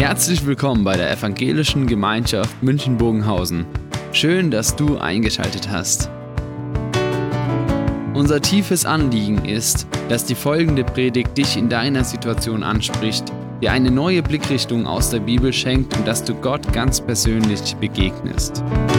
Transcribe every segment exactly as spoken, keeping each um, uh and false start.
Herzlich willkommen bei der Evangelischen Gemeinschaft München-Bogenhausen. Schön, dass du eingeschaltet hast. Unser tiefes Anliegen ist, dass die folgende Predigt dich in deiner Situation anspricht, dir eine neue Blickrichtung aus der Bibel schenkt und dass du Gott ganz persönlich begegnest.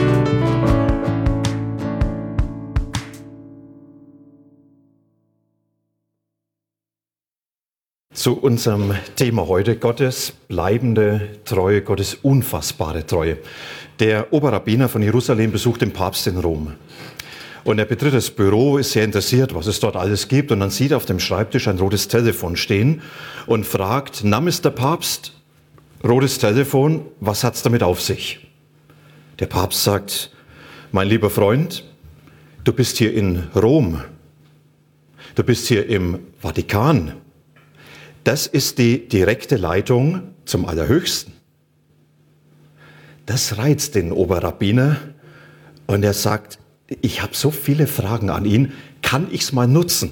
Zu unserem Thema heute: Gottes bleibende Treue, Gottes unfassbare Treue. Der Oberrabbiner von Jerusalem besucht den Papst in Rom. Und er betritt das Büro, ist sehr interessiert, was es dort alles gibt. Und dann sieht er auf dem Schreibtisch ein rotes Telefon stehen und fragt: Na, Mister Papst, rotes Telefon, was hat's damit auf sich? Der Papst sagt: Mein lieber Freund, du bist hier in Rom. Du bist hier im Vatikan. Das ist die direkte Leitung zum Allerhöchsten. Das reizt den Oberrabbiner und er sagt: Ich habe so viele Fragen an ihn, kann ich's mal nutzen?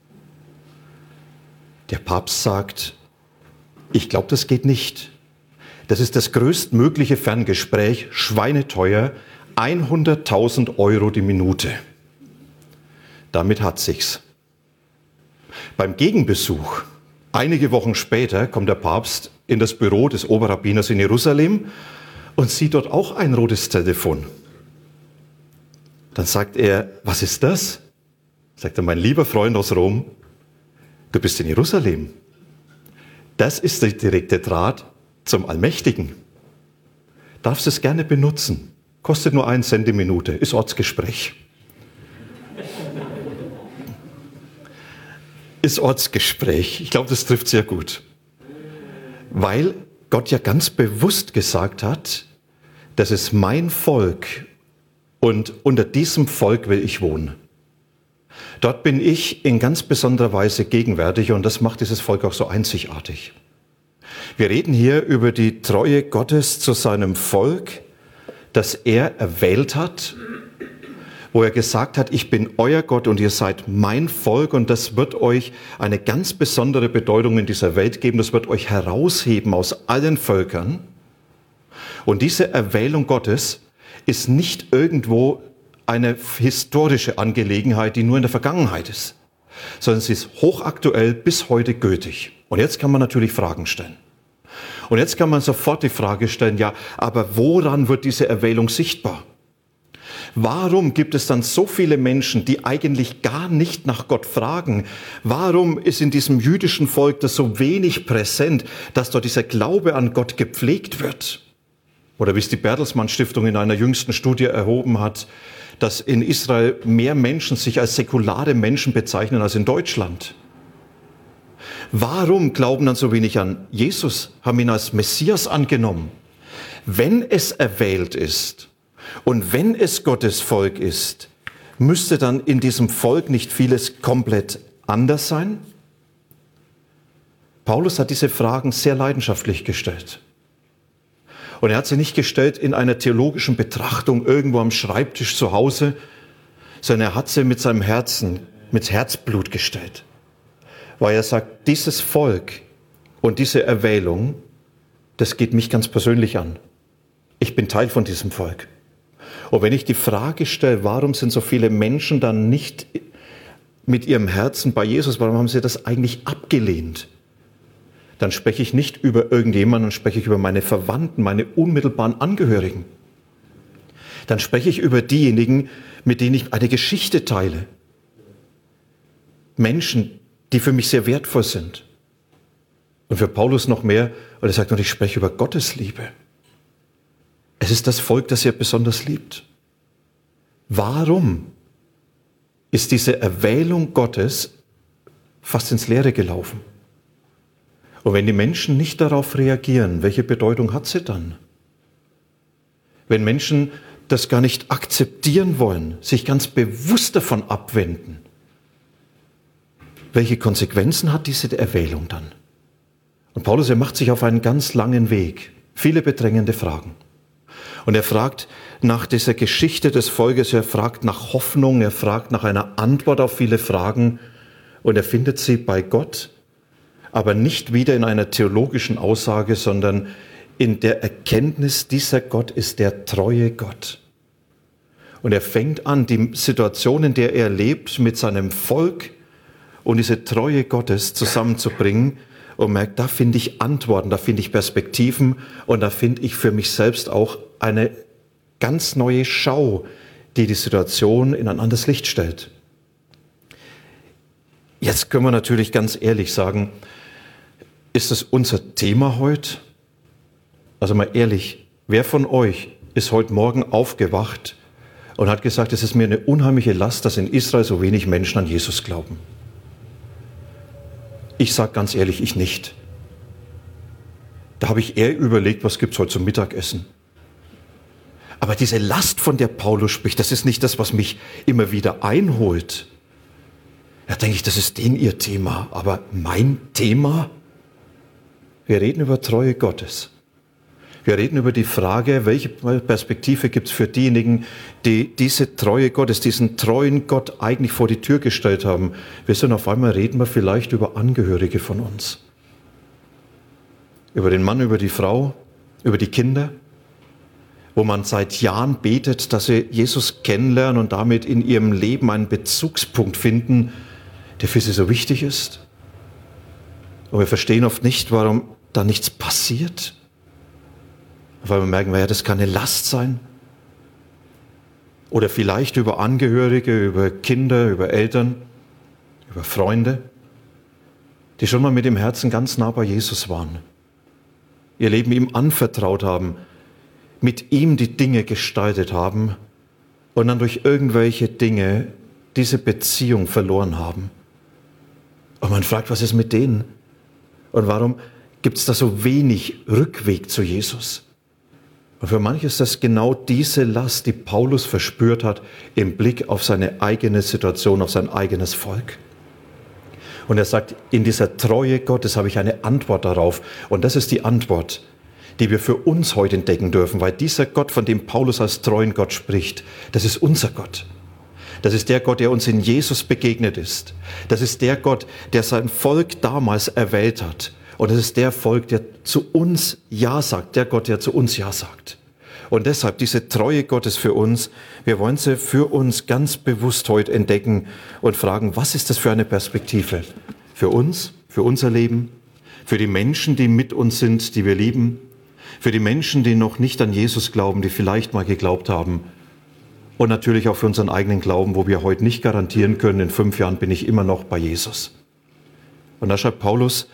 Der Papst sagt: Ich glaube, das geht nicht. Das ist das größtmögliche Ferngespräch, schweineteuer, hunderttausend Euro die Minute. Damit hat sich's. Beim Gegenbesuch, einige Wochen später, kommt der Papst in das Büro des Oberrabbiners in Jerusalem und sieht dort auch ein rotes Telefon. Dann sagt er: Was ist das? Sagt er: Mein lieber Freund aus Rom, du bist in Jerusalem. Das ist der direkte Draht zum Allmächtigen. Darfst es gerne benutzen. Kostet nur einen Cent die Minute, ist Ortsgespräch. Ist Ortsgespräch. Ich glaube, das trifft sehr gut. Weil Gott ja ganz bewusst gesagt hat, das ist mein Volk und unter diesem Volk will ich wohnen. Dort bin ich in ganz besonderer Weise gegenwärtig und das macht dieses Volk auch so einzigartig. Wir reden hier über die Treue Gottes zu seinem Volk, das er erwählt hat, wo er gesagt hat: Ich bin euer Gott und ihr seid mein Volk und das wird euch eine ganz besondere Bedeutung in dieser Welt geben. Das wird euch herausheben aus allen Völkern. Und diese Erwählung Gottes ist nicht irgendwo eine historische Angelegenheit, die nur in der Vergangenheit ist, sondern sie ist hochaktuell bis heute gültig. Und jetzt kann man natürlich Fragen stellen. Und jetzt kann man sofort die Frage stellen: Ja, aber woran wird diese Erwählung sichtbar? Warum gibt es dann so viele Menschen, die eigentlich gar nicht nach Gott fragen? Warum ist in diesem jüdischen Volk das so wenig präsent, dass dort dieser Glaube an Gott gepflegt wird? Oder wie es die Bertelsmann Stiftung in einer jüngsten Studie erhoben hat, dass in Israel mehr Menschen sich als säkulare Menschen bezeichnen als in Deutschland. Warum glauben dann so wenig an Jesus, haben ihn als Messias angenommen? Wenn es erwählt ist und wenn es Gottes Volk ist, müsste dann in diesem Volk nicht vieles komplett anders sein? Paulus hat diese Fragen sehr leidenschaftlich gestellt. Und er hat sie nicht gestellt in einer theologischen Betrachtung irgendwo am Schreibtisch zu Hause, sondern er hat sie mit seinem Herzen, mit Herzblut gestellt. Weil er sagt: Dieses Volk und diese Erwählung, das geht mich ganz persönlich an. Ich bin Teil von diesem Volk. Und wenn ich die Frage stelle, warum sind so viele Menschen dann nicht mit ihrem Herzen bei Jesus, warum haben sie das eigentlich abgelehnt? Dann spreche ich nicht über irgendjemanden, dann spreche ich über meine Verwandten, meine unmittelbaren Angehörigen. Dann spreche ich über diejenigen, mit denen ich eine Geschichte teile. Menschen, die für mich sehr wertvoll sind. Und für Paulus noch mehr, weil er sagt: Und ich spreche über Gottes Liebe. Es ist das Volk, das er besonders liebt. Warum ist diese Erwählung Gottes fast ins Leere gelaufen? Und wenn die Menschen nicht darauf reagieren, welche Bedeutung hat sie dann? Wenn Menschen das gar nicht akzeptieren wollen, sich ganz bewusst davon abwenden, welche Konsequenzen hat diese Erwählung dann? Und Paulus, er macht sich auf einen ganz langen Weg, viele bedrängende Fragen. Und er fragt nach dieser Geschichte des Volkes, er fragt nach Hoffnung, er fragt nach einer Antwort auf viele Fragen und er findet sie bei Gott, aber nicht wieder in einer theologischen Aussage, sondern in der Erkenntnis, dieser Gott ist der treue Gott. Und er fängt an, die Situation, in der er lebt, mit seinem Volk und diese Treue Gottes zusammenzubringen und merkt, da finde ich Antworten, da finde ich Perspektiven und da finde ich für mich selbst auch eine ganz neue Schau, die die Situation in ein anderes Licht stellt. Jetzt können wir natürlich ganz ehrlich sagen, ist das unser Thema heute? Also mal ehrlich, wer von euch ist heute Morgen aufgewacht und hat gesagt, es ist mir eine unheimliche Last, dass in Israel so wenig Menschen an Jesus glauben? Ich sage ganz ehrlich, ich nicht. Da habe ich eher überlegt, was gibt es heute zum Mittagessen? Aber diese Last, von der Paulus spricht, das ist nicht das, was mich immer wieder einholt. Da denke ich, das ist denen ihr Thema. Aber mein Thema? Wir reden über Treue Gottes. Wir reden über die Frage, welche Perspektive gibt es für diejenigen, die diese Treue Gottes, diesen treuen Gott eigentlich vor die Tür gestellt haben. Wir sind auf einmal, reden wir vielleicht über Angehörige von uns. Über den Mann, über die Frau, über die Kinder, wo man seit Jahren betet, dass sie Jesus kennenlernen und damit in ihrem Leben einen Bezugspunkt finden, der für sie so wichtig ist. Und wir verstehen oft nicht, warum da nichts passiert. Weil wir merken, ja, das kann eine Last sein. Oder vielleicht über Angehörige, über Kinder, über Eltern, über Freunde, die schon mal mit dem Herzen ganz nah bei Jesus waren. Ihr Leben ihm anvertraut haben, mit ihm die Dinge gestaltet haben und dann durch irgendwelche Dinge diese Beziehung verloren haben. Und man fragt, was ist mit denen? Und warum gibt es da so wenig Rückweg zu Jesus? Und für manche ist das genau diese Last, die Paulus verspürt hat im Blick auf seine eigene Situation, auf sein eigenes Volk. Und er sagt, in dieser Treue Gottes habe ich eine Antwort darauf. Und das ist die Antwort, die wir für uns heute entdecken dürfen, weil dieser Gott, von dem Paulus als treuen Gott spricht, das ist unser Gott. Das ist der Gott, der uns in Jesus begegnet ist. Das ist der Gott, der sein Volk damals erwählt hat. Und es ist der Volk, der zu uns Ja sagt, der Gott, der zu uns Ja sagt. Und deshalb diese Treue Gottes für uns, wir wollen sie für uns ganz bewusst heute entdecken und fragen, was ist das für eine Perspektive? Für uns, für unser Leben, für die Menschen, die mit uns sind, die wir lieben, für die Menschen, die noch nicht an Jesus glauben, die vielleicht mal geglaubt haben und natürlich auch für unseren eigenen Glauben, wo wir heute nicht garantieren können, in fünf Jahren bin ich immer noch bei Jesus. Und da schreibt Paulus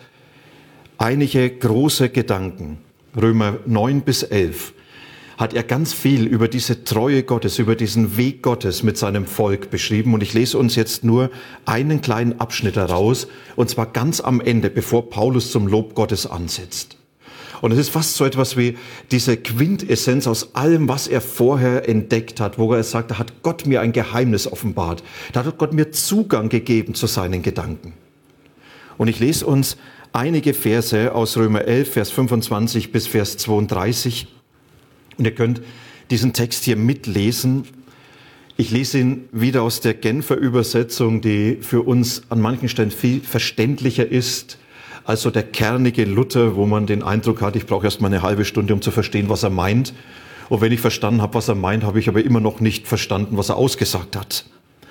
einige große Gedanken, Römer neun bis elf, hat er ganz viel über diese Treue Gottes, über diesen Weg Gottes mit seinem Volk beschrieben. Und ich lese uns jetzt nur einen kleinen Abschnitt daraus, und zwar ganz am Ende, bevor Paulus zum Lob Gottes ansetzt. Und es ist fast so etwas wie diese Quintessenz aus allem, was er vorher entdeckt hat, wo er sagt, da hat Gott mir ein Geheimnis offenbart. Da hat Gott mir Zugang gegeben zu seinen Gedanken. Und ich lese uns einige Verse aus Römer elf, Vers fünfundzwanzig bis Vers zweiunddreißig. Und ihr könnt diesen Text hier mitlesen. Ich lese ihn wieder aus der Genfer Übersetzung, die für uns an manchen Stellen viel verständlicher ist als so der kernige Luther, wo man den Eindruck hat, ich brauche erst mal eine halbe Stunde, um zu verstehen, was er meint. Und wenn ich verstanden habe, was er meint, habe ich aber immer noch nicht verstanden, was er ausgesagt hat.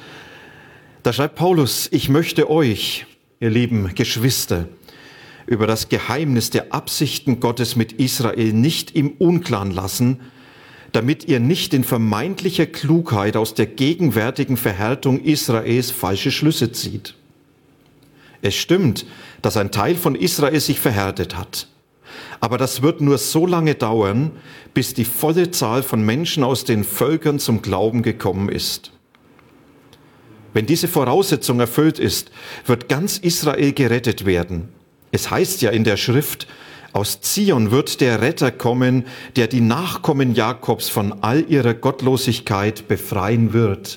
Da schreibt Paulus, ich möchte euch, ihr lieben Geschwister, über das Geheimnis der Absichten Gottes mit Israel nicht im Unklaren lassen, damit ihr nicht in vermeintlicher Klugheit aus der gegenwärtigen Verhärtung Israels falsche Schlüsse zieht. Es stimmt, dass ein Teil von Israel sich verhärtet hat. Aber das wird nur so lange dauern, bis die volle Zahl von Menschen aus den Völkern zum Glauben gekommen ist. Wenn diese Voraussetzung erfüllt ist, wird ganz Israel gerettet werden. Es heißt ja in der Schrift, aus Zion wird der Retter kommen, der die Nachkommen Jakobs von all ihrer Gottlosigkeit befreien wird.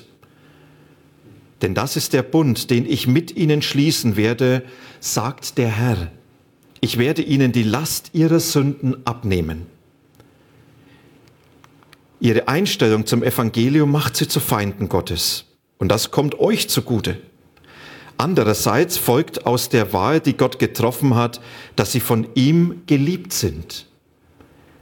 Denn das ist der Bund, den ich mit ihnen schließen werde, sagt der Herr. Ich werde ihnen die Last ihrer Sünden abnehmen. Ihre Einstellung zum Evangelium macht sie zu Feinden Gottes. Und das kommt euch zugute. Andererseits folgt aus der Wahl, die Gott getroffen hat, dass sie von ihm geliebt sind.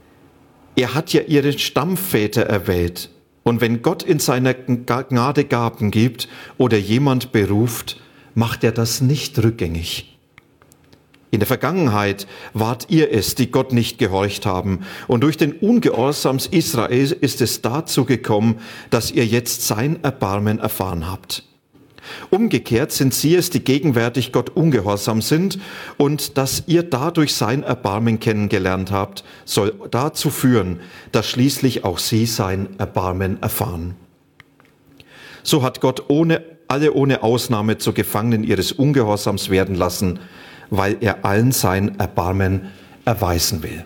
Er hat ja ihre Stammväter erwählt. Und wenn Gott in seiner Gnade Gaben gibt oder jemand beruft, macht er das nicht rückgängig. In der Vergangenheit wart ihr es, die Gott nicht gehorcht haben. Und durch den Ungehorsam Israels ist es dazu gekommen, dass ihr jetzt sein Erbarmen erfahren habt. Umgekehrt sind sie es, die gegenwärtig Gott ungehorsam sind, und dass ihr dadurch sein Erbarmen kennengelernt habt, soll dazu führen, dass schließlich auch sie sein Erbarmen erfahren. So hat Gott ohne, alle ohne Ausnahme zu Gefangenen ihres Ungehorsams werden lassen, weil er allen sein Erbarmen erweisen will.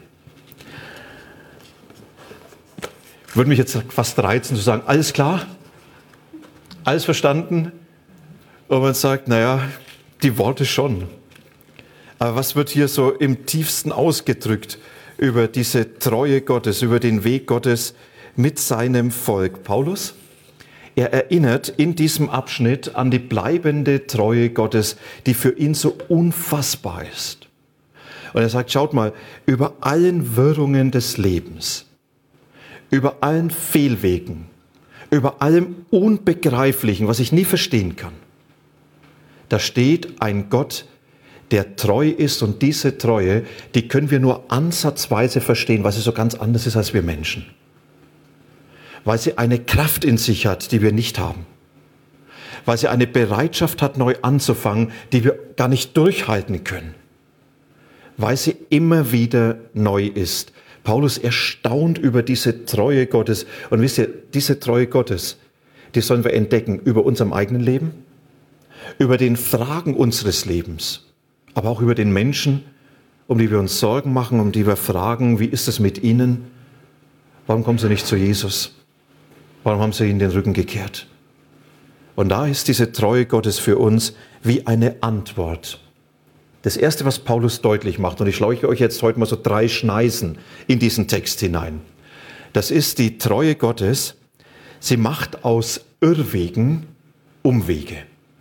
Würde mich jetzt fast reizen zu sagen, alles klar? Alles verstanden? Und man sagt, naja, die Worte schon. Aber was wird hier so im tiefsten ausgedrückt über diese Treue Gottes, über den Weg Gottes mit seinem Volk? Paulus, er erinnert in diesem Abschnitt an die bleibende Treue Gottes, die für ihn so unfassbar ist. Und er sagt, schaut mal, über allen Wirrungen des Lebens, über allen Fehlwegen, über allem Unbegreiflichen, was ich nie verstehen kann, da steht ein Gott, der treu ist, und diese Treue, die können wir nur ansatzweise verstehen, weil sie so ganz anders ist als wir Menschen. Weil sie eine Kraft in sich hat, die wir nicht haben. Weil sie eine Bereitschaft hat, neu anzufangen, die wir gar nicht durchhalten können. Weil sie immer wieder neu ist. Paulus erstaunt über diese Treue Gottes. Und wisst ihr, diese Treue Gottes, die sollen wir entdecken über unserem eigenen Leben, über den Fragen unseres Lebens, aber auch über den Menschen, um die wir uns Sorgen machen, um die wir fragen, wie ist es mit ihnen? Warum kommen sie nicht zu Jesus? Warum haben sie ihnen den Rücken gekehrt? Und da ist diese Treue Gottes für uns wie eine Antwort. Das Erste, was Paulus deutlich macht, und ich schleuche euch jetzt heute mal so drei Schneisen in diesen Text hinein, das ist die Treue Gottes. Sie macht aus Irrwegen Umwege.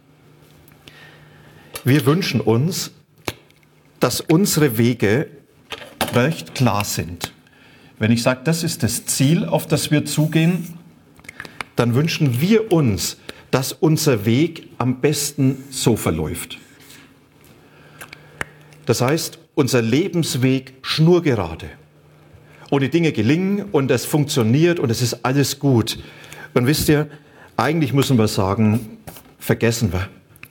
Wir wünschen uns, dass unsere Wege recht klar sind. Wenn ich sage, das ist das Ziel, auf das wir zugehen, dann wünschen wir uns, dass unser Weg am besten so verläuft. Das heißt, unser Lebensweg schnurgerade. Und die Dinge gelingen und es funktioniert und es ist alles gut. Und wisst ihr, eigentlich müssen wir sagen, vergessen wir.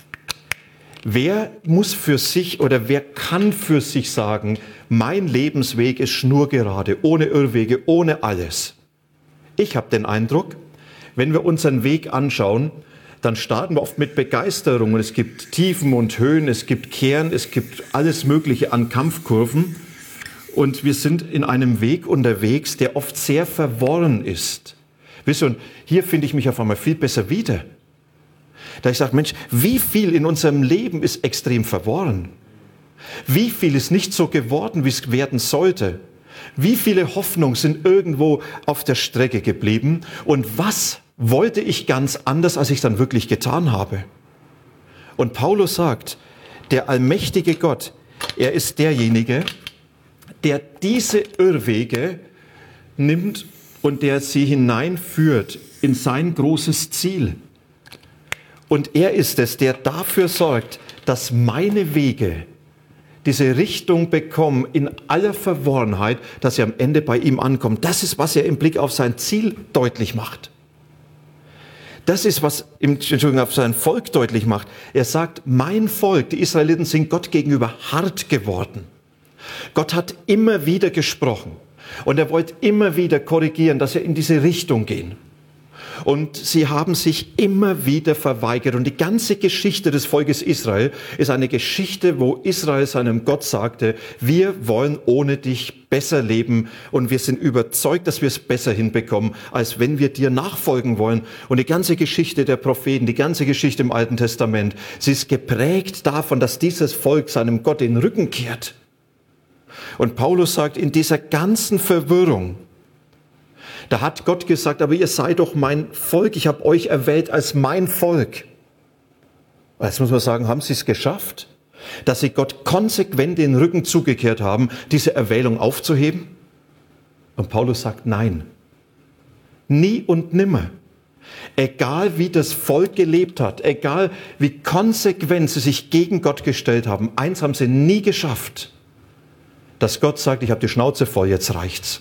Wer muss für sich oder wer kann für sich sagen, mein Lebensweg ist schnurgerade, ohne Irrwege, ohne alles? Ich habe den Eindruck, wenn wir unseren Weg anschauen, dann starten wir oft mit Begeisterung. Und es gibt Tiefen und Höhen, es gibt Kehren, es gibt alles Mögliche an Kampfkurven. Und wir sind in einem Weg unterwegs, der oft sehr verworren ist. Wisst ihr, und hier finde ich mich auf einmal viel besser wieder. Da ich sage, Mensch, wie viel in unserem Leben ist extrem verworren? Wie viel ist nicht so geworden, wie es werden sollte? Wie viele Hoffnungen sind irgendwo auf der Strecke geblieben? Und was wollte ich ganz anders, als ich es dann wirklich getan habe? Und Paulus sagt, der allmächtige Gott, er ist derjenige, der diese Irrwege nimmt und der sie hineinführt in sein großes Ziel. Und er ist es, der dafür sorgt, dass meine Wege diese Richtung bekommen in aller Verworrenheit, dass sie am Ende bei ihm ankommen. Das ist, was er im Blick auf sein Ziel deutlich macht. Das ist, was im Entschuldigung, auf sein Volk deutlich macht. Er sagt, mein Volk, die Israeliten, sind Gott gegenüber hart geworden. Gott hat immer wieder gesprochen und er wollte immer wieder korrigieren, dass wir in diese Richtung gehen. Und sie haben sich immer wieder verweigert. Und die ganze Geschichte des Volkes Israel ist eine Geschichte, wo Israel seinem Gott sagte, wir wollen ohne dich besser leben und wir sind überzeugt, dass wir es besser hinbekommen, als wenn wir dir nachfolgen wollen. Und die ganze Geschichte der Propheten, die ganze Geschichte im Alten Testament, sie ist geprägt davon, dass dieses Volk seinem Gott den Rücken kehrt. Und Paulus sagt, in dieser ganzen Verwirrung, da hat Gott gesagt, aber ihr seid doch mein Volk, ich habe euch erwählt als mein Volk. Jetzt muss man sagen, haben sie es geschafft, dass sie Gott konsequent den Rücken zugekehrt haben, diese Erwählung aufzuheben? Und Paulus sagt, nein, nie und nimmer. Egal wie das Volk gelebt hat, egal wie konsequent sie sich gegen Gott gestellt haben, eins haben sie nie geschafft, dass Gott sagt, ich habe die Schnauze voll, jetzt reicht's.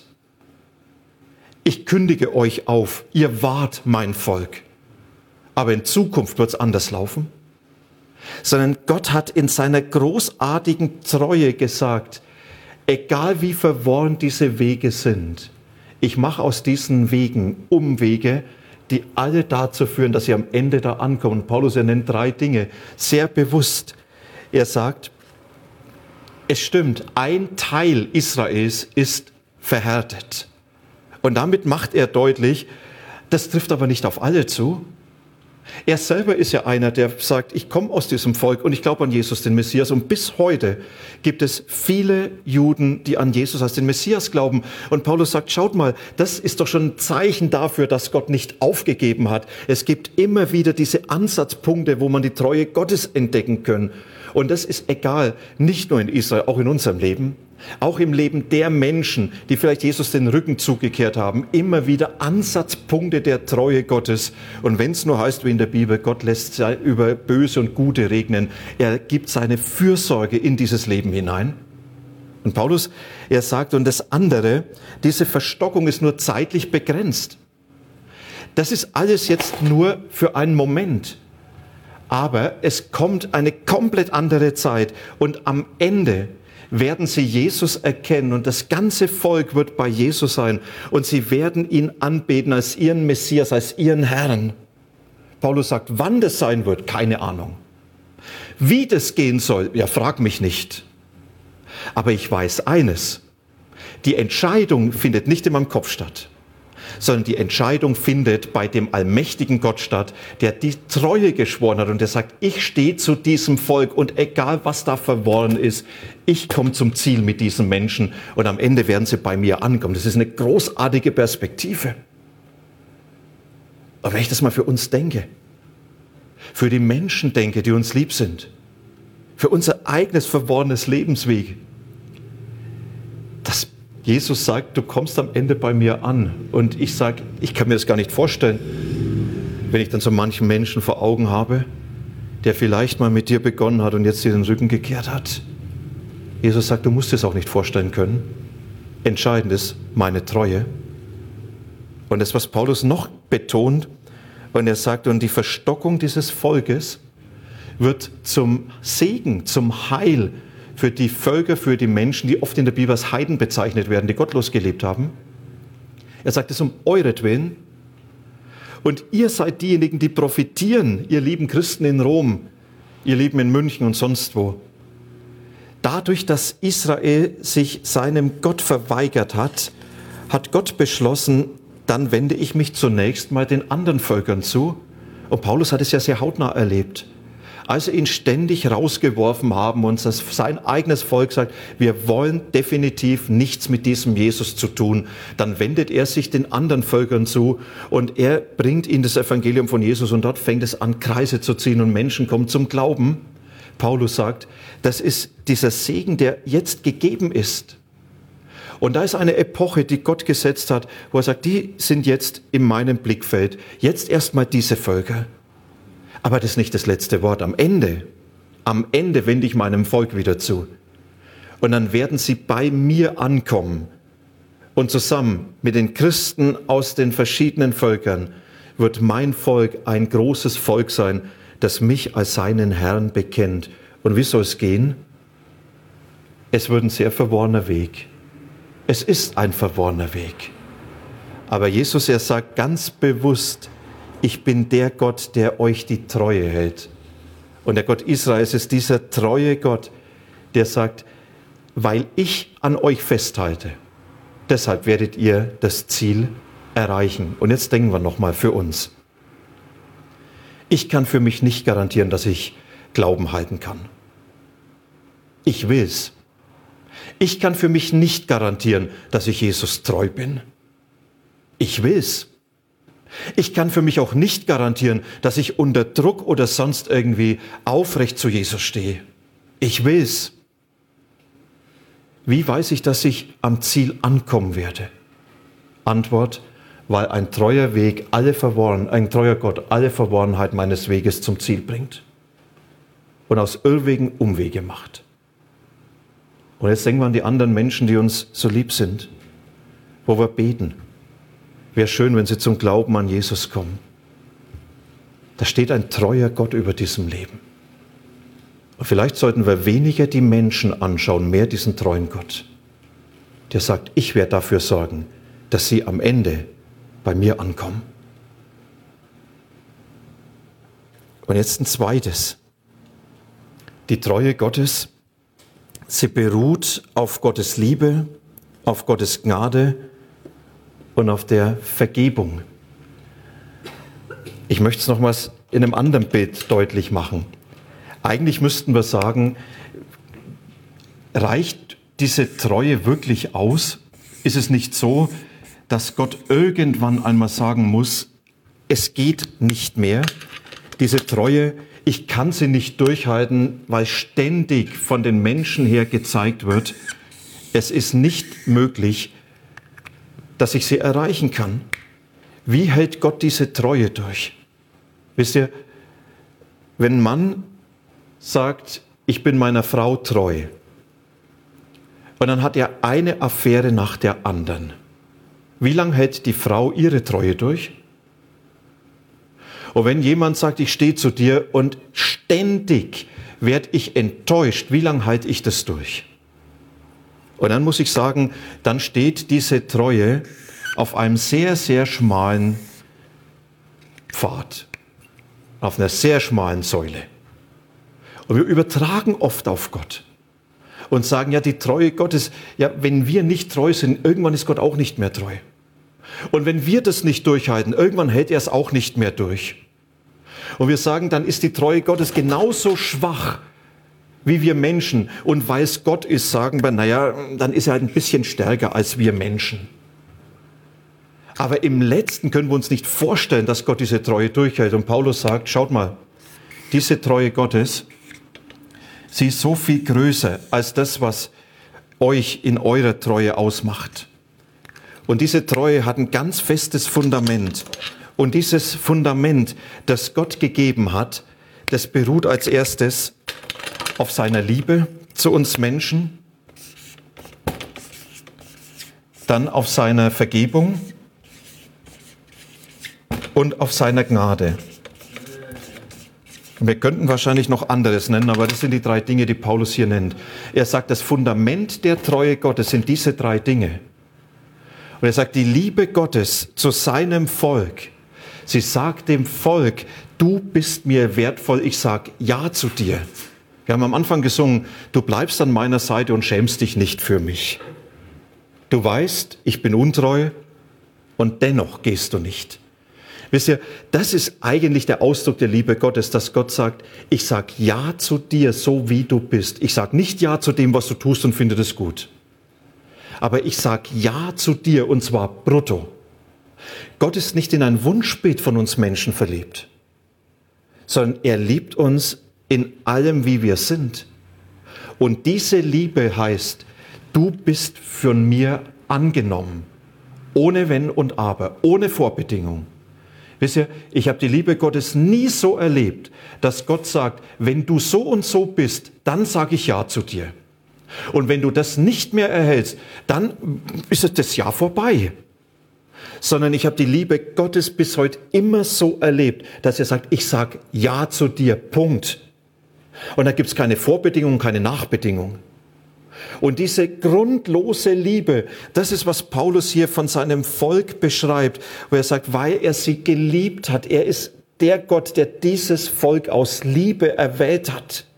Ich kündige euch auf, ihr wart mein Volk. Aber in Zukunft wird's anders laufen. Sondern Gott hat in seiner großartigen Treue gesagt, egal wie verworren diese Wege sind, ich mache aus diesen Wegen Umwege, die alle dazu führen, dass sie am Ende da ankommen. Paulus, er nennt drei Dinge, sehr bewusst. Er sagt, es stimmt, ein Teil Israels ist verhärtet. Und damit macht er deutlich, das trifft aber nicht auf alle zu. Er selber ist ja einer, der sagt, ich komme aus diesem Volk und ich glaube an Jesus, den Messias. Und bis heute gibt es viele Juden, die an Jesus als den Messias glauben. Und Paulus sagt, schaut mal, das ist doch schon ein Zeichen dafür, dass Gott nicht aufgegeben hat. Es gibt immer wieder diese Ansatzpunkte, wo man die Treue Gottes entdecken kann. Und das ist egal, nicht nur in Israel, auch in unserem Leben. Auch im Leben der Menschen, die vielleicht Jesus den Rücken zugekehrt haben, immer wieder Ansatzpunkte der Treue Gottes. Und wenn es nur heißt, wie in der Bibel, Gott lässt über Böse und Gute regnen, er gibt seine Fürsorge in dieses Leben hinein. Und Paulus, er sagt, und das andere, diese Verstockung ist nur zeitlich begrenzt. Das ist alles jetzt nur für einen Moment. Aber es kommt eine komplett andere Zeit und am Ende werden sie Jesus erkennen und das ganze Volk wird bei Jesus sein und sie werden ihn anbeten als ihren Messias, als ihren Herrn. Paulus sagt, wann das sein wird, keine Ahnung. Wie das gehen soll, ja, frag mich nicht. Aber ich weiß eines, die Entscheidung findet nicht in meinem Kopf statt, sondern die Entscheidung findet bei dem allmächtigen Gott statt, der die Treue geschworen hat und der sagt, ich stehe zu diesem Volk und egal was da verworren ist, ich komme zum Ziel mit diesen Menschen und am Ende werden sie bei mir ankommen. Das ist eine großartige Perspektive. Aber wenn ich das mal für uns denke, für die Menschen denke, die uns lieb sind, für unser eigenes verworrenes Lebensweg, das Jesus sagt, du kommst am Ende bei mir an. Und ich sage, ich kann mir das gar nicht vorstellen, wenn ich dann so manchen Menschen vor Augen habe, der vielleicht mal mit dir begonnen hat und jetzt dir den Rücken gekehrt hat. Jesus sagt, du musst es auch nicht vorstellen können. Entscheidend ist meine Treue. Und das, was Paulus noch betont, und er sagt, und die Verstockung dieses Volkes wird zum Segen, zum Heil für die Völker, für die Menschen, die oft in der Bibel als Heiden bezeichnet werden, die gottlos gelebt haben. Er sagt es um euretwillen. Und ihr seid diejenigen, die profitieren, ihr lieben Christen in Rom, ihr Lieben in München und sonst wo. Dadurch, dass Israel sich seinem Gott verweigert hat, hat Gott beschlossen, dann wende ich mich zunächst mal den anderen Völkern zu. Und Paulus hat es ja sehr hautnah erlebt. Als sie ihn ständig rausgeworfen haben und sein eigenes Volk sagt, wir wollen definitiv nichts mit diesem Jesus zu tun, dann wendet er sich den anderen Völkern zu und er bringt ihnen das Evangelium von Jesus und dort fängt es an, Kreise zu ziehen und Menschen kommen zum Glauben. Paulus sagt, das ist dieser Segen, der jetzt gegeben ist. Und da ist eine Epoche, die Gott gesetzt hat, wo er sagt, die sind jetzt in meinem Blickfeld. Jetzt erstmal diese Völker. Aber das ist nicht das letzte Wort. Am Ende, am Ende wende ich meinem Volk wieder zu. Und dann werden sie bei mir ankommen. Und zusammen mit den Christen aus den verschiedenen Völkern wird mein Volk ein großes Volk sein, das mich als seinen Herrn bekennt. Und wie soll es gehen? Es wird ein sehr verworrener Weg. Es ist ein verworrener Weg. Aber Jesus, er sagt ganz bewusst, ich bin der Gott, der euch die Treue hält. Und der Gott Israels ist dieser treue Gott, der sagt, weil ich an euch festhalte, deshalb werdet ihr das Ziel erreichen. Und jetzt denken wir nochmal für uns. Ich kann für mich nicht garantieren, dass ich Glauben halten kann. Ich will's. Ich kann für mich nicht garantieren, dass ich Jesus treu bin. Ich will's. Ich kann für mich auch nicht garantieren, dass ich unter Druck oder sonst irgendwie aufrecht zu Jesus stehe. Ich will's. Wie weiß ich, dass ich am Ziel ankommen werde? Antwort, weil ein treuer Weg alle verworren, ein treuer Gott alle Verworrenheit meines Weges zum Ziel bringt und aus Irrwegen Umwege macht. Und jetzt denken wir an die anderen Menschen, die uns so lieb sind, wo wir beten. Wäre schön, wenn sie zum Glauben an Jesus kommen. Da steht ein treuer Gott über diesem Leben. Und vielleicht sollten wir weniger die Menschen anschauen, mehr diesen treuen Gott, der sagt, ich werde dafür sorgen, dass sie am Ende bei mir ankommen. Und jetzt ein zweites. Die Treue Gottes, sie beruht auf Gottes Liebe, auf Gottes Gnade und auf der Vergebung. Ich möchte es nochmals in einem anderen Bild deutlich machen. Eigentlich müssten wir sagen, reicht diese Treue wirklich aus? Ist es nicht so, dass Gott irgendwann einmal sagen muss, es geht nicht mehr? Diese Treue, ich kann sie nicht durchhalten, weil ständig von den Menschen her gezeigt wird, es ist nicht möglich, dass ich sie erreichen kann. Wie hält Gott diese Treue durch? Wisst ihr, wenn ein Mann sagt, ich bin meiner Frau treu, und dann hat er eine Affäre nach der anderen, wie lange hält die Frau ihre Treue durch? Und wenn jemand sagt, ich stehe zu dir und ständig werde ich enttäuscht, wie lange halte ich das durch? Und dann muss ich sagen, dann steht diese Treue auf einem sehr, sehr schmalen Pfad, auf einer sehr schmalen Säule. Und wir übertragen oft auf Gott und sagen, ja, die Treue Gottes, ja, wenn wir nicht treu sind, irgendwann ist Gott auch nicht mehr treu. Und wenn wir das nicht durchhalten, irgendwann hält er es auch nicht mehr durch. Und wir sagen, dann ist die Treue Gottes genauso schwach wie wir Menschen. Und weil es Gott ist, sagen wir, naja, dann ist er halt ein bisschen stärker als wir Menschen. Aber im Letzten können wir uns nicht vorstellen, dass Gott diese Treue durchhält. Und Paulus sagt, schaut mal, diese Treue Gottes, sie ist so viel größer als das, was euch in eurer Treue ausmacht. Und diese Treue hat ein ganz festes Fundament. Und dieses Fundament, das Gott gegeben hat, das beruht als erstes auf seiner Liebe zu uns Menschen, dann auf seiner Vergebung und auf seiner Gnade. Wir könnten wahrscheinlich noch anderes nennen, aber das sind die drei Dinge, die Paulus hier nennt. Er sagt, das Fundament der Treue Gottes sind diese drei Dinge. Und er sagt, die Liebe Gottes zu seinem Volk. Sie sagt dem Volk, du bist mir wertvoll, ich sag Ja zu dir. Wir haben am Anfang gesungen, du bleibst an meiner Seite und schämst dich nicht für mich. Du weißt, ich bin untreu und dennoch gehst du nicht. Wisst ihr, das ist eigentlich der Ausdruck der Liebe Gottes, dass Gott sagt, ich sag Ja zu dir, so wie du bist. Ich sag nicht Ja zu dem, was du tust und finde das gut. Aber ich sag Ja zu dir und zwar brutto. Gott ist nicht in ein Wunschbild von uns Menschen verliebt, sondern er liebt uns in allem, wie wir sind. Und diese Liebe heißt, du bist von mir angenommen, ohne Wenn und Aber, ohne Vorbedingung. Wisst ihr, ich habe die Liebe Gottes nie so erlebt, dass Gott sagt, wenn du so und so bist, dann sage ich Ja zu dir. Und wenn du das nicht mehr erhältst, dann ist das Jahr vorbei. Sondern ich habe die Liebe Gottes bis heute immer so erlebt, dass er sagt, ich sage Ja zu dir, Punkt. Und da gibt es keine Vorbedingung, keine Nachbedingung. Und diese grundlose Liebe, das ist, was Paulus hier von seinem Volk beschreibt, wo er sagt, weil er sie geliebt hat. Er ist der Gott, der dieses Volk aus Liebe erwählt hat.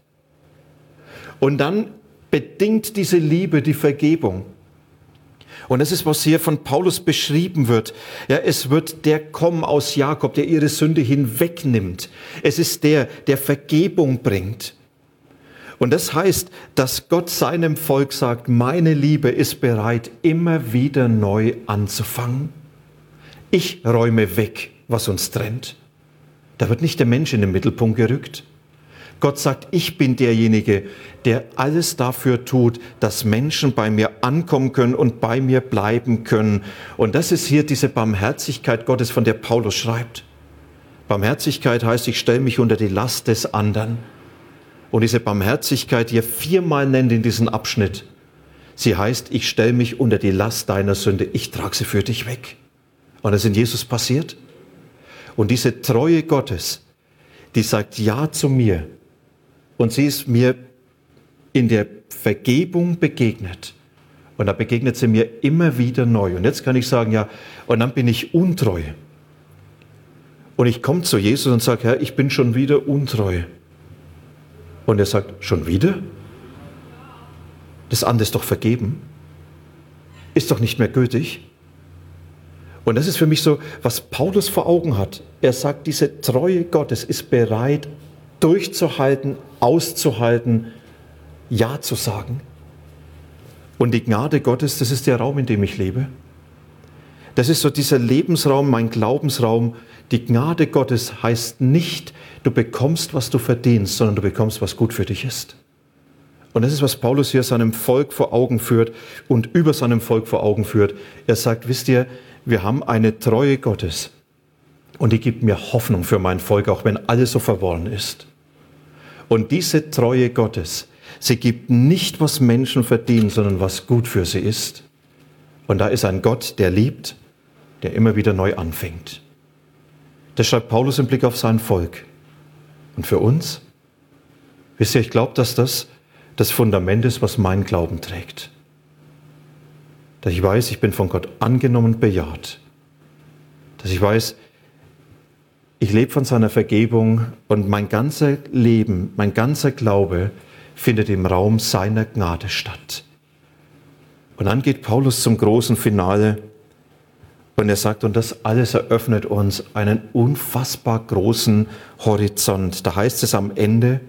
Und dann bedingt diese Liebe die Vergebung. Und das ist, was hier von Paulus beschrieben wird. Ja, es wird der kommen aus Jakob, der ihre Sünde hinwegnimmt. Es ist der, der Vergebung bringt. Und das heißt, dass Gott seinem Volk sagt, meine Liebe ist bereit, immer wieder neu anzufangen. Ich räume weg, was uns trennt. Da wird nicht der Mensch in den Mittelpunkt gerückt. Gott sagt, ich bin derjenige, der alles dafür tut, dass Menschen bei mir ankommen können und bei mir bleiben können. Und das ist hier diese Barmherzigkeit Gottes, von der Paulus schreibt. Barmherzigkeit heißt, ich stelle mich unter die Last des anderen. Und diese Barmherzigkeit, die er viermal nennt in diesem Abschnitt, sie heißt, ich stelle mich unter die Last deiner Sünde, ich trage sie für dich weg. Und das ist in Jesus passiert. Und diese Treue Gottes, die sagt Ja zu mir. Und sie ist mir in der Vergebung begegnet. Und da begegnet sie mir immer wieder neu. Und jetzt kann ich sagen, ja, und dann bin ich untreu. Und ich komme zu Jesus und sage, Herr, ich bin schon wieder untreu. Und er sagt, schon wieder? Das andere ist doch vergeben. Ist doch nicht mehr gültig. Und das ist für mich so, was Paulus vor Augen hat. Er sagt, diese Treue Gottes ist bereit, durchzuhalten, auszuhalten, Ja zu sagen. Und die Gnade Gottes, das ist der Raum, in dem ich lebe. Das ist so dieser Lebensraum, mein Glaubensraum. Die Gnade Gottes heißt nicht, du bekommst, was du verdienst, sondern du bekommst, was gut für dich ist. Und das ist, was Paulus hier seinem Volk vor Augen führt und über seinem Volk vor Augen führt. Er sagt, wisst ihr, wir haben eine Treue Gottes und die gibt mir Hoffnung für mein Volk, auch wenn alles so verworren ist. Und diese Treue Gottes, sie gibt nicht, was Menschen verdienen, sondern was gut für sie ist. Und da ist ein Gott, der liebt, der immer wieder neu anfängt. Das schreibt Paulus im Blick auf sein Volk. Und für uns? Wisst ihr, ich glaube, dass das das Fundament ist, was mein Glauben trägt. Dass ich weiß, ich bin von Gott angenommen und bejaht. Dass ich weiß, ich lebe von seiner Vergebung und mein ganzer Leben, mein ganzer Glaube findet im Raum seiner Gnade statt. Und dann geht Paulus zum großen Finale und er sagt, und das alles eröffnet uns einen unfassbar großen Horizont. Da heißt es am Ende,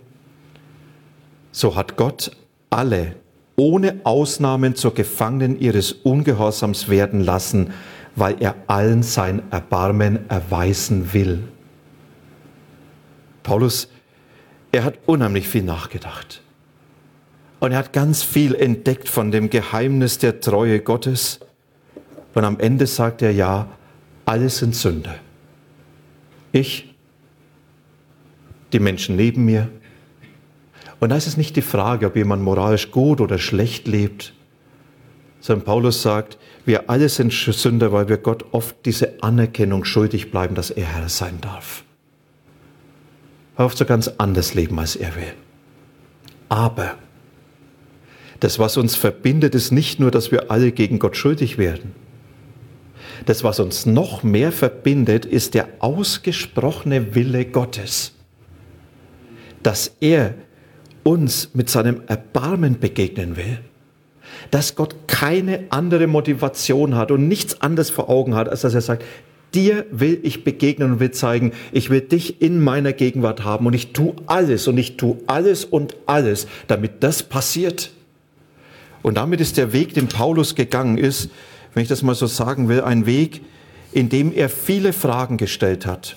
so hat Gott alle ohne Ausnahmen zu Gefangenen ihres Ungehorsams werden lassen, weil er allen sein Erbarmen erweisen will. Paulus, er hat unheimlich viel nachgedacht. Und er hat ganz viel entdeckt von dem Geheimnis der Treue Gottes. Und am Ende sagt er, ja, alle sind Sünder. Ich, die Menschen neben mir. Und da ist es nicht die Frage, ob jemand moralisch gut oder schlecht lebt, sondern Paulus sagt, wir alle sind Sünder, weil wir Gott oft diese Anerkennung schuldig bleiben, dass er Herr sein darf. Wir oft so ganz anders leben, als er will. Aber das, was uns verbindet, ist nicht nur, dass wir alle gegen Gott schuldig werden. Das, was uns noch mehr verbindet, ist der ausgesprochene Wille Gottes, dass er uns mit seinem Erbarmen begegnen will, dass Gott keine andere Motivation hat und nichts anderes vor Augen hat, als dass er sagt, dir will ich begegnen und will zeigen, ich will dich in meiner Gegenwart haben und ich tue alles und ich tue alles und alles, damit das passiert. Und damit ist der Weg, den Paulus gegangen ist, wenn ich das mal so sagen will, ein Weg, in dem er viele Fragen gestellt hat.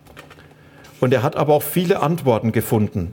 Und er hat aber auch viele Antworten gefunden.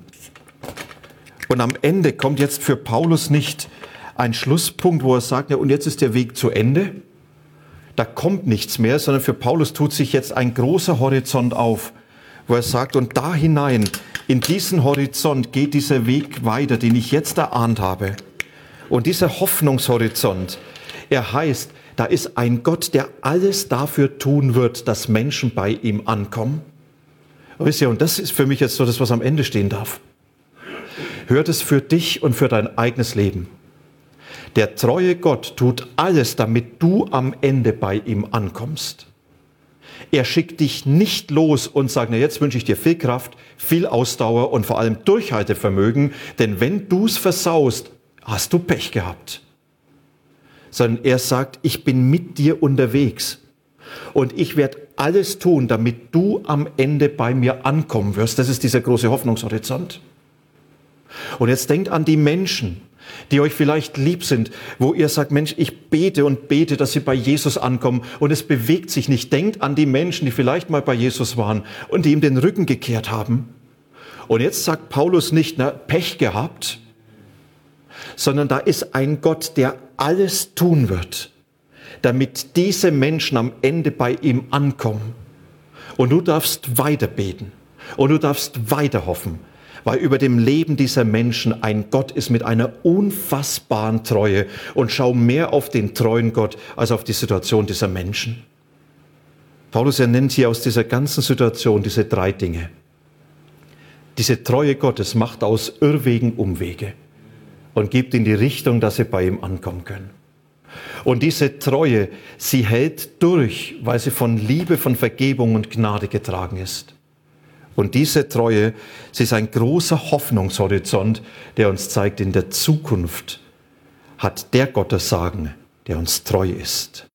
Und am Ende kommt jetzt für Paulus nicht ein Schlusspunkt, wo er sagt, ja, und jetzt ist der Weg zu Ende. Da kommt nichts mehr, sondern für Paulus tut sich jetzt ein großer Horizont auf, wo er sagt, und da hinein, in diesen Horizont geht dieser Weg weiter, den ich jetzt erahnt habe. Und dieser Hoffnungshorizont, er heißt, da ist ein Gott, der alles dafür tun wird, dass Menschen bei ihm ankommen. Und wisst ihr, und das ist für mich jetzt so das, was am Ende stehen darf. Hört es für dich und für dein eigenes Leben. Der treue Gott tut alles, damit du am Ende bei ihm ankommst. Er schickt dich nicht los und sagt, na jetzt wünsche ich dir viel Kraft, viel Ausdauer und vor allem Durchhaltevermögen, denn wenn du es versaust, hast du Pech gehabt. Sondern er sagt, ich bin mit dir unterwegs und ich werde alles tun, damit du am Ende bei mir ankommen wirst. Das ist dieser große Hoffnungshorizont. Und jetzt denkt an die Menschen, die euch vielleicht lieb sind, wo ihr sagt, Mensch, ich bete und bete, dass sie bei Jesus ankommen und es bewegt sich nicht. Denkt an die Menschen, die vielleicht mal bei Jesus waren und die ihm den Rücken gekehrt haben. Und jetzt sagt Paulus nicht, na, Pech gehabt, sondern da ist ein Gott, der alles tun wird, damit diese Menschen am Ende bei ihm ankommen. Und du darfst weiter beten und du darfst weiter hoffen, weil über dem Leben dieser Menschen ein Gott ist mit einer unfassbaren Treue. Und schau mehr auf den treuen Gott als auf die Situation dieser Menschen. Paulus, er nennt hier aus dieser ganzen Situation diese drei Dinge. Diese Treue Gottes macht aus Irrwegen Umwege und gibt in die Richtung, dass sie bei ihm ankommen können. Und diese Treue, sie hält durch, weil sie von Liebe, von Vergebung und Gnade getragen ist. Und diese Treue, sie ist ein großer Hoffnungshorizont, der uns zeigt, in der Zukunft hat der Gott das Sagen, der uns treu ist.